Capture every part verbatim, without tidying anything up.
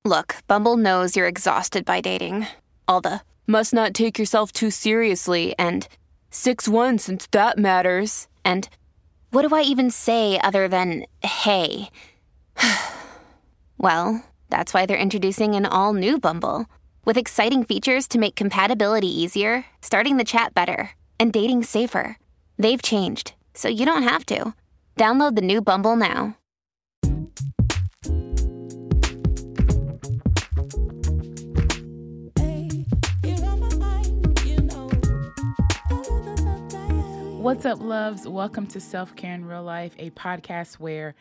Look, Bumble knows you're exhausted by dating. All the must not take yourself too seriously and six one since that matters. And what do I even say other than hey? Well, that's why they're introducing an all-new Bumble with exciting features to make compatibility easier, starting the chat better, and dating safer. They've changed, so you don't have to. Download the new Bumble now. What's up, loves? Welcome to Self-Care in Real Life, a podcast where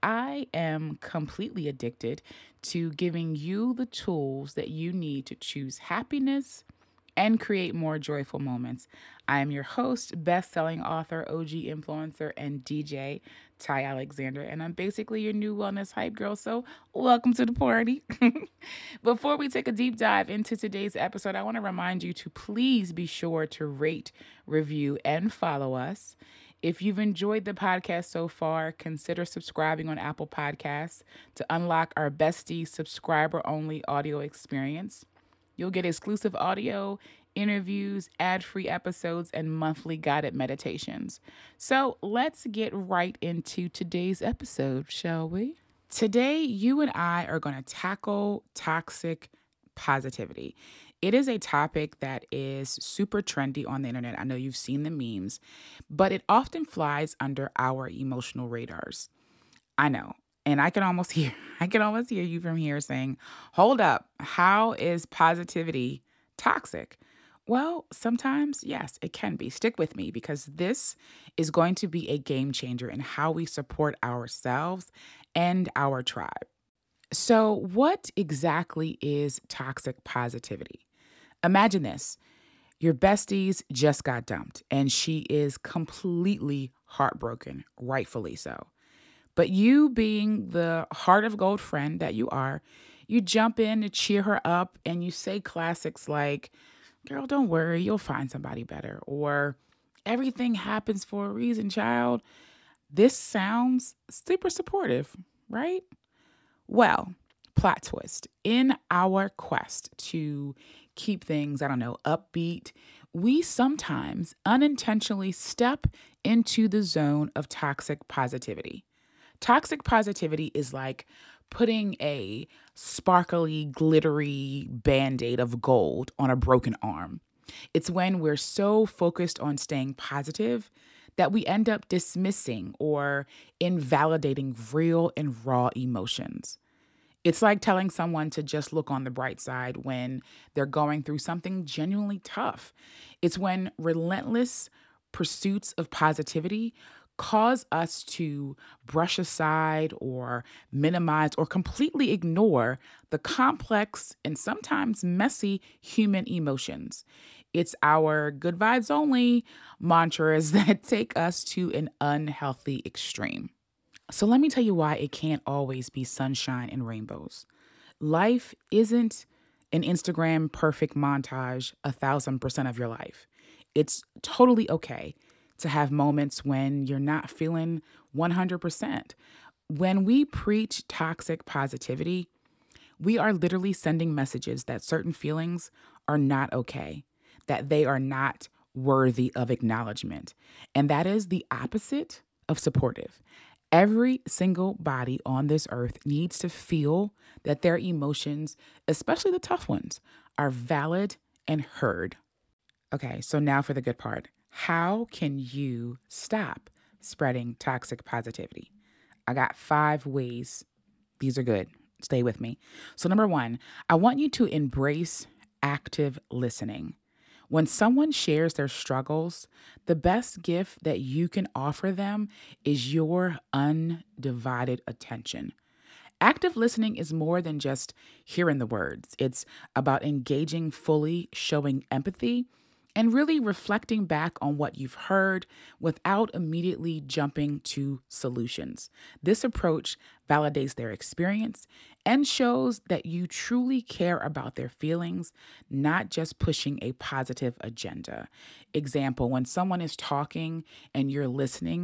I am completely addicted to giving you the tools that you need to choose happiness and create more joyful moments. I am your host, best-selling author, O G influencer, and D J, Ty Alexander, and I'm basically your new wellness hype girl, so welcome to the party. Before we take a deep dive into today's episode, I want to remind you to please be sure to rate, review, and follow us. If you've enjoyed the podcast so far, consider subscribing on Apple Podcasts to unlock our bestie subscriber-only audio experience. You'll get exclusive audio, interviews, ad-free episodes, and monthly guided meditations. So let's get right into today's episode, shall we? Today, you and I are going to tackle toxic positivity. It is a topic that is super trendy on the internet. I know you've seen the memes, but it often flies under our emotional radars. I know. And I can almost hear, I can almost hear you from here saying, hold up, how is positivity toxic? Well, sometimes, yes, it can be. Stick with me because this is going to be a game changer in how we support ourselves and our tribe. So what exactly is toxic positivity? Imagine this. Your besties just got dumped and she is completely heartbroken, rightfully so. But you being the heart of gold friend that you are, you jump in to cheer her up and you say classics like, girl, don't worry, you'll find somebody better. Or everything happens for a reason, child. This sounds super supportive, right? Well, plot twist. In our quest to keep things, I don't know, upbeat, we sometimes unintentionally step into the zone of toxic positivity. Toxic positivity is like putting a sparkly, glittery Band-Aid of gold on a broken arm. It's when we're so focused on staying positive that we end up dismissing or invalidating real and raw emotions. It's like telling someone to just look on the bright side when they're going through something genuinely tough. It's when relentless pursuits of positivity cause us to brush aside or minimize or completely ignore the complex and sometimes messy human emotions. It's our good vibes only mantras that take us to an unhealthy extreme. So let me tell you why it can't always be sunshine and rainbows. Life isn't an Instagram perfect montage a thousand percent of your life. It's totally okay to have moments when you're not feeling one hundred percent. When we preach toxic positivity, we are literally sending messages that certain feelings are not okay, that they are not worthy of acknowledgement. And that is the opposite of supportive. Every single body on this earth needs to feel that their emotions, especially the tough ones, are valid and heard. Okay, so now for the good part. How can you stop spreading toxic positivity? I got five ways. These are good. Stay with me. So number one, I want you to embrace active listening. When someone shares their struggles, the best gift that you can offer them is your undivided attention. Active listening is more than just hearing the words. It's about engaging fully, showing empathy, and really reflecting back on what you've heard without immediately jumping to solutions. This approach validates their experience and shows that you truly care about their feelings, not just pushing a positive agenda. Example, when someone is talking and you're listening,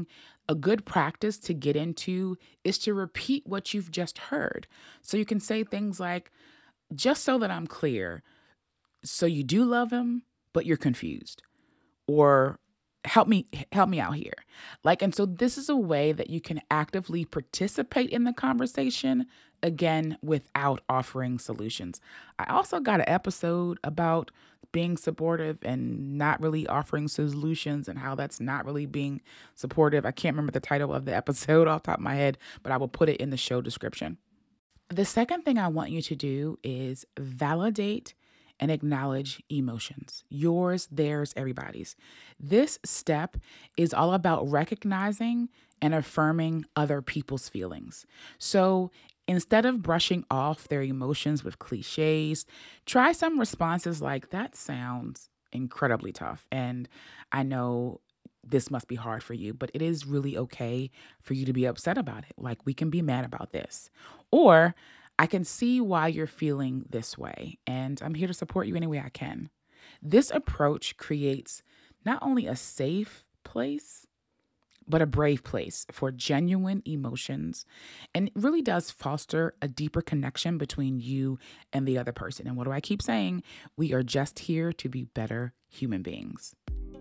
A good practice to get into is to repeat what you've just heard. So you can say things like, just so that I'm clear, so you do love him, but you're confused. Or help me help me out here. Like, and so this is a way that you can actively participate in the conversation, again, without offering solutions. I also got an episode about being supportive and not really offering solutions and how that's not really being supportive. I can't remember the title of the episode off the top of my head, but I will put it in the show description. The second thing I want you to do is validate and acknowledge emotions. Yours, theirs, everybody's. This step is all about recognizing and affirming other people's feelings. So instead of brushing off their emotions with cliches, try some responses like, that sounds incredibly tough. And I know this must be hard for you, but it is really okay for you to be upset about it. Like, we can be mad about this. Or, I can see why you're feeling this way, and I'm here to support you any way I can. This approach creates not only a safe place, but a brave place for genuine emotions, and it really does foster a deeper connection between you and the other person. And what do I keep saying? We are just here to be better human beings.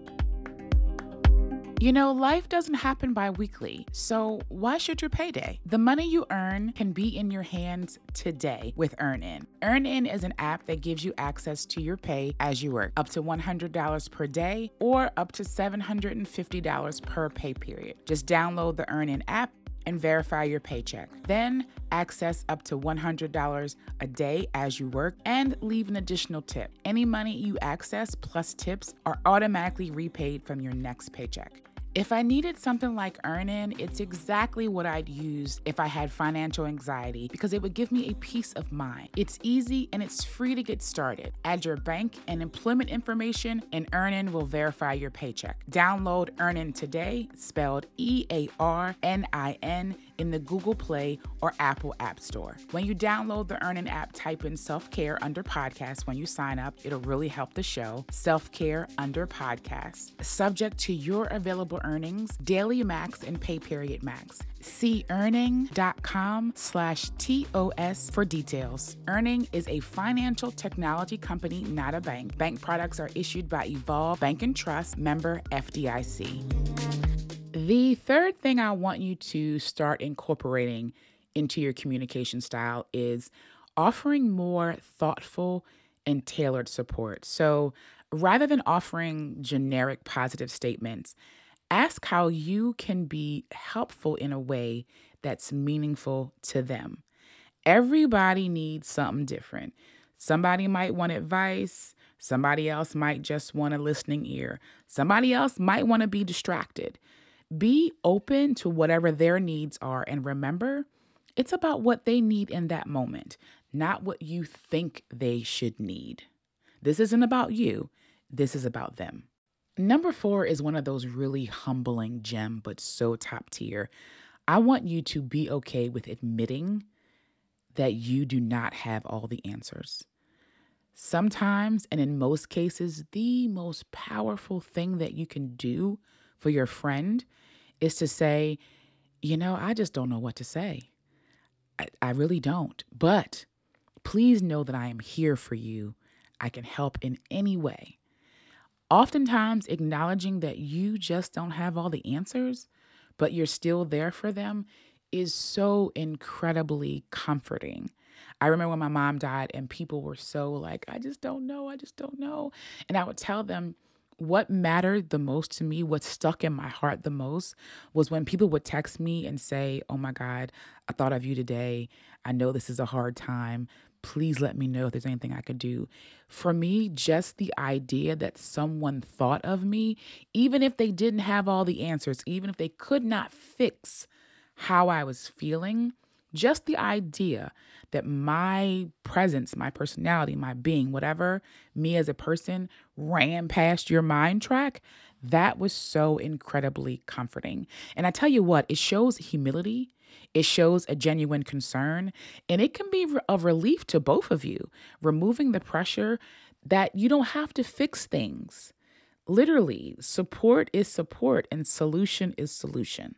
You know, life doesn't happen bi-weekly, so why should your payday? The money you earn can be in your hands today with EarnIn. EarnIn is an app that gives you access to your pay as you work, up to one hundred dollars per day or up to seven hundred fifty dollars per pay period. Just download the EarnIn app and verify your paycheck. Then access up to one hundred dollars a day as you work and leave an additional tip. Any money you access plus tips are automatically repaid from your next paycheck. If I needed something like EarnIn, it's exactly what I'd use if I had financial anxiety because it would give me a peace of mind. It's easy and it's free to get started. Add your bank and employment information and EarnIn will verify your paycheck. Download EarnIn today, spelled E A R N I N, in the Google Play or Apple App Store. When you download the EarnIn app, type in self-care under podcast when you sign up. It'll really help the show. Self-care under podcast. Subject to your available earnings, daily max and pay period max. See earning.com slash TOS for details. Earning is a financial technology company, not a bank. Bank products are issued by Evolve Bank and Trust, member F D I C. The third thing I want you to start incorporating into your communication style is offering more thoughtful and tailored support. So rather than offering generic positive statements, ask how you can be helpful in a way that's meaningful to them. Everybody needs something different. Somebody might want advice. Somebody else might just want a listening ear. Somebody else might want to be distracted. Be open to whatever their needs are. And remember, it's about what they need in that moment, not what you think they should need. This isn't about you. This is about them. Number four is one of those really humbling gem, but so top tier. I want you to be okay with admitting that you do not have all the answers. Sometimes, and in most cases, the most powerful thing that you can do for your friend is to say, you know, I just don't know what to say. I, I really don't. But please know that I am here for you. I can help in any way. Oftentimes, acknowledging that you just don't have all the answers, but you're still there for them is so incredibly comforting. I remember when my mom died and people were so like, I just don't know. I just don't know. And I would tell them, what mattered the most to me, what stuck in my heart the most, was when people would text me and say, oh my God, I thought of you today. I know this is a hard time. Please let me know if there's anything I could do. For me, just the idea that someone thought of me, even if they didn't have all the answers, even if they could not fix how I was feeling, just the idea that my presence, my personality, my being, whatever, me as a person ran past your mind track, that was so incredibly comforting. And I tell you what, it shows humility. It shows a genuine concern, and it can be a relief to both of you, removing the pressure that you don't have to fix things. Literally, support is support and solution is solution.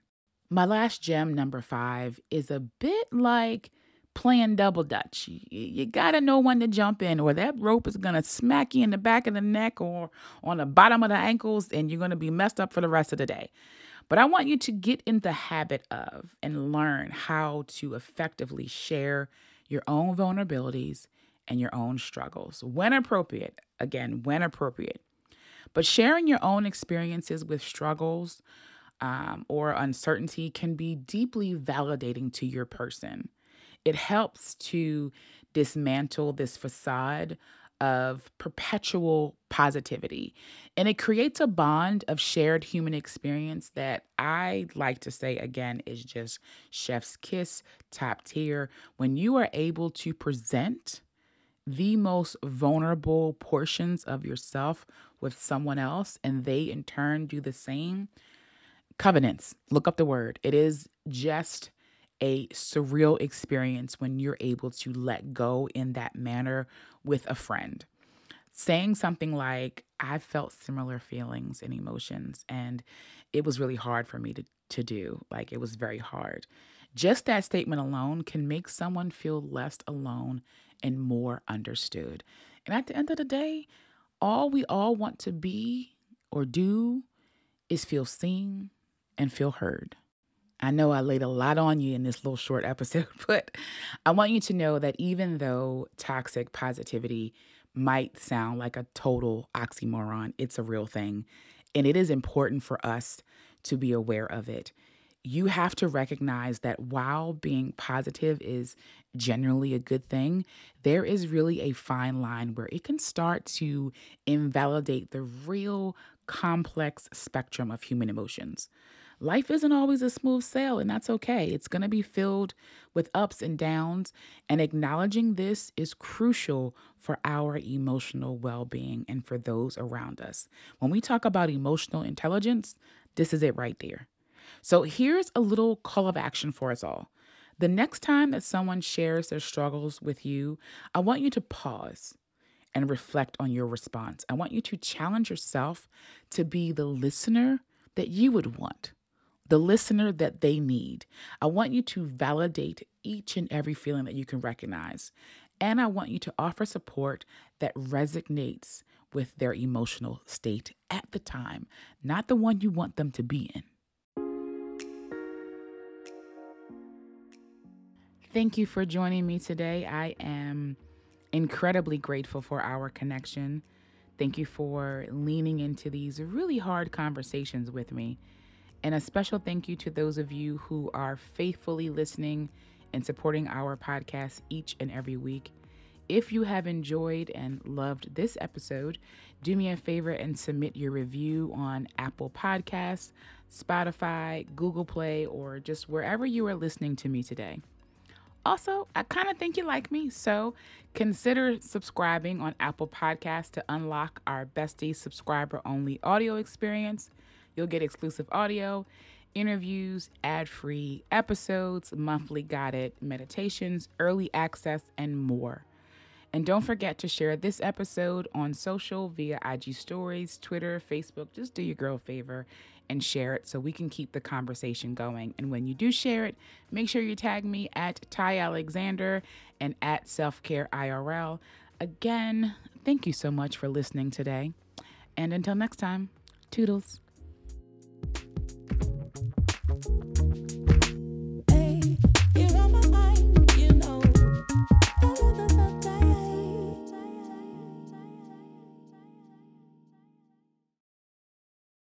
My last gem, number five, is a bit like playing double dutch. You, you got to know when to jump in, or that rope is going to smack you in the back of the neck or on the bottom of the ankles, and you're going to be messed up for the rest of the day. But I want you to get in the habit of and learn how to effectively share your own vulnerabilities and your own struggles when appropriate. Again, when appropriate. But sharing your own experiences with struggles um, or uncertainty can be deeply validating to your person. It helps to dismantle this facade of perpetual positivity. And it creates a bond of shared human experience that I like to say, again, is just chef's kiss, top tier. When you are able to present the most vulnerable portions of yourself with someone else, and they in turn do the same. Covenants, look up the word. It is just a surreal experience when you're able to let go in that manner with a friend. Saying something like, I felt similar feelings and emotions, and it was really hard for me to, to do. Like, it was very hard. Just that statement alone can make someone feel less alone and more understood. And at the end of the day, all we all want to be or do is feel seen and feel heard. I know I laid a lot on you in this little short episode, but I want you to know that even though toxic positivity might sound like a total oxymoron, it's a real thing. And it is important for us to be aware of it. You have to recognize that while being positive is generally a good thing, there is really a fine line where it can start to invalidate the real complex spectrum of human emotions. Life isn't always a smooth sail, and that's okay. It's going to be filled with ups and downs, and acknowledging this is crucial for our emotional well-being and for those around us. When we talk about emotional intelligence, this is it right there. So here's a little call of action for us all. The next time that someone shares their struggles with you, I want you to pause and reflect on your response. I want you to challenge yourself to be the listener that you would want, the listener that they need. I want you to validate each and every feeling that you can recognize. And I want you to offer support that resonates with their emotional state at the time, not the one you want them to be in. Thank you for joining me today. I am incredibly grateful for our connection. Thank you for leaning into these really hard conversations with me. And a special thank you to those of you who are faithfully listening and supporting our podcast each and every week. If you have enjoyed and loved this episode, do me a favor and submit your review on Apple Podcasts, Spotify, Google Play, or just wherever you are listening to me today. Also, I kind of think you like me, so consider subscribing on Apple Podcasts to unlock our Bestie subscriber-only audio experience. You'll get exclusive audio, interviews, ad-free episodes, monthly guided meditations, early access, and more. And don't forget to share this episode on social via I G Stories, Twitter, Facebook. Just do your girl a favor and share it so we can keep the conversation going. And when you do share it, make sure you tag me at Ty Alexander and at Selfcare I R L. Again, thank you so much for listening today. And until next time, toodles.